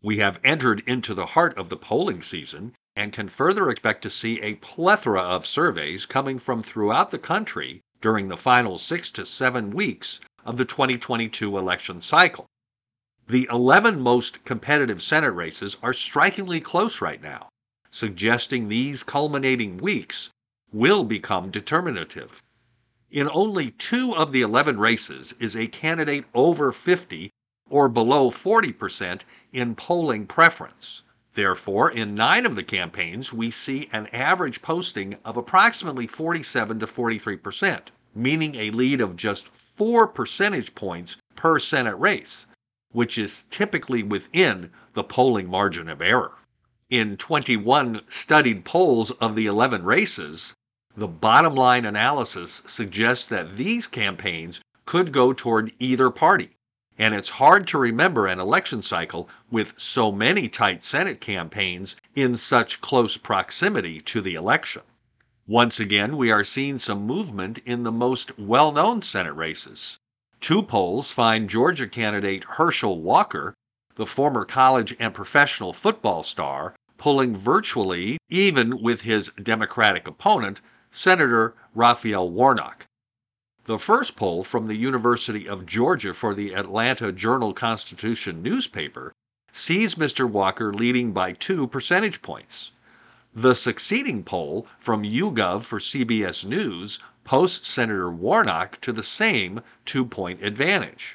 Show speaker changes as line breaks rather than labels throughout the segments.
We have entered into the heart of the polling season and can further expect to see a plethora of surveys coming from throughout the country during the final 6 to 7 weeks of the 2022 election cycle. The 11 most competitive Senate races are strikingly close right now, suggesting these culminating weeks will become determinative. In only 2 of the 11 races is a candidate over 50 or below 40% in polling preference. Therefore, in 9 of the campaigns, we see an average posting of approximately 47 to 43%, meaning a lead of just 4 percentage points per Senate race, which is typically within the polling margin of error. In 21 studied polls of the 11 races, the bottom line analysis suggests that these campaigns could go toward either party, and it's hard to remember an election cycle with so many tight Senate campaigns in such close proximity to the election. Once again, we are seeing some movement in the most well-known Senate races. 2 polls find Georgia candidate Herschel Walker, the former college and professional football star, pulling virtually even with his Democratic opponent, Senator Raphael Warnock. The first poll from the University of Georgia for the Atlanta Journal-Constitution newspaper sees Mr. Walker leading by 2 percentage points. The succeeding poll from YouGov for CBS News posts Senator Warnock to the same 2-point advantage.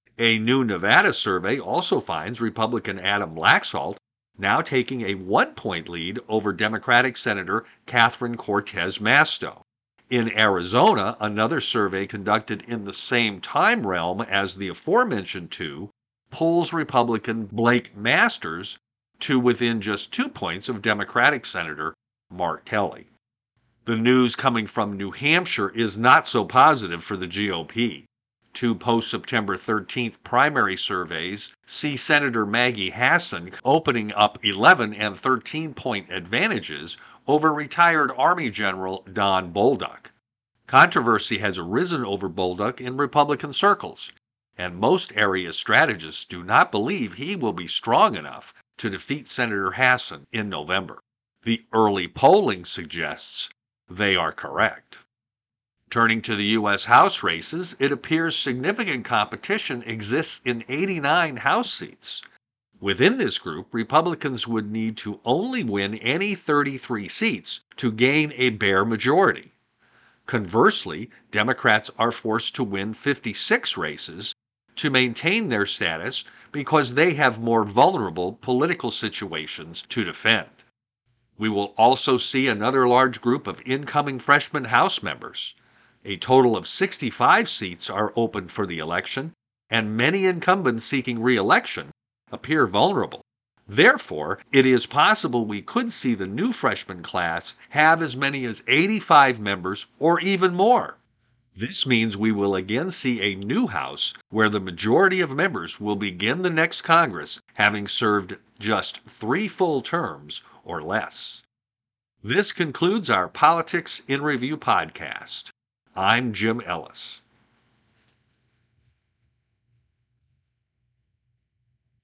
A new Nevada survey also finds Republican Adam Laxalt now taking a 1-point lead over Democratic Senator Catherine Cortez Masto. In Arizona, another survey conducted in the same time realm as the aforementioned 2 polls Republican Blake Masters to within just 2 points of Democratic Senator Mark Kelly. The news coming from New Hampshire is not so positive for the GOP. 2 post-September 13th primary surveys see Senator Maggie Hassan opening up 11 and 13-point advantages over retired Army General Don Bolduc. Controversy has arisen over Bolduc in Republican circles, and most area strategists do not believe he will be strong enough to defeat Senator Hassan in November. The early polling suggests they are correct. Turning to the U.S. House races, it appears significant competition exists in 89 House seats. Within this group, Republicans would need to only win any 33 seats to gain a bare majority. Conversely, Democrats are forced to win 56 races to maintain their status because they have more vulnerable political situations to defend. We will also see another large group of incoming freshman House members. A total of 65 seats are open for the election, and many incumbents seeking re-election appear vulnerable. Therefore, it is possible we could see the new freshman class have as many as 85 members or even more. This means we will again see a new House where the majority of members will begin the next Congress having served just 3 full terms or less. This concludes our Politics in Review podcast. I'm Jim Ellis.